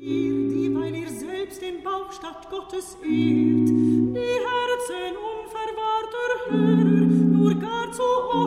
Ihr, dieweil ihr selbst den Bauch statt Gottes ehrt, die Herzen unverwahrter Hörer, nur gar zu